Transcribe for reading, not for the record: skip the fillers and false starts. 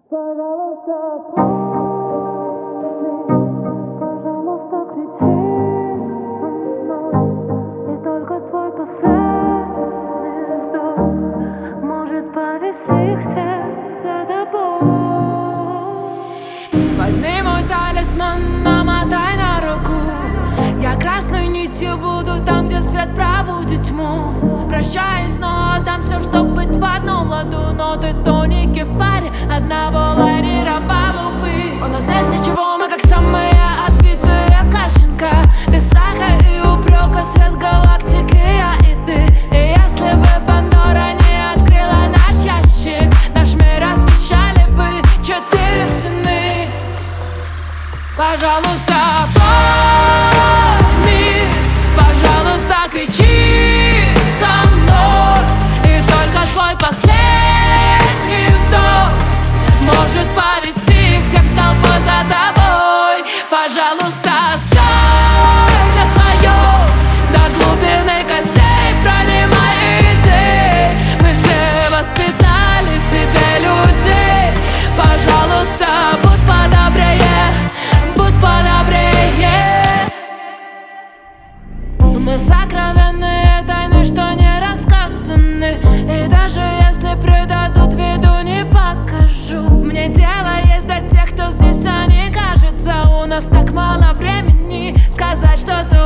Пожалуйста, помни, пожалуйста, кричи со мной. И только твой последний вздох может повести всех за тобой. Возьми мой талисман, намотай на руку. Я красной нитью буду там, где свет проводит тьму. Прощаюсь, но отдам все, чтоб быть в одном ладу. Но ты тоники в паре одного лайнера палубы. У нас нет ничего, мы как самые отбитые кашенка. Без страха и упрека, свет галактики, я и ты. И если бы Пандора не открыла наш ящик, наш мир освещали бы 4 стены. Пожалуйста, помни, пожалуйста, кричи со мной. И только твой последний вздох может повести всех толпой за тобой. Пожалуйста, стой на своем, до глубины костей пронимай идеи. Мы все воспитали в себе людей. Пожалуйста, будь подобрее, будь подобрее. Мы сокровенные тайны, что не рассказаны. И даже если предадут, виду не покажу. Мне дело есть до тех, кто здесь, а не кажется. У нас так мало времени сказать что-то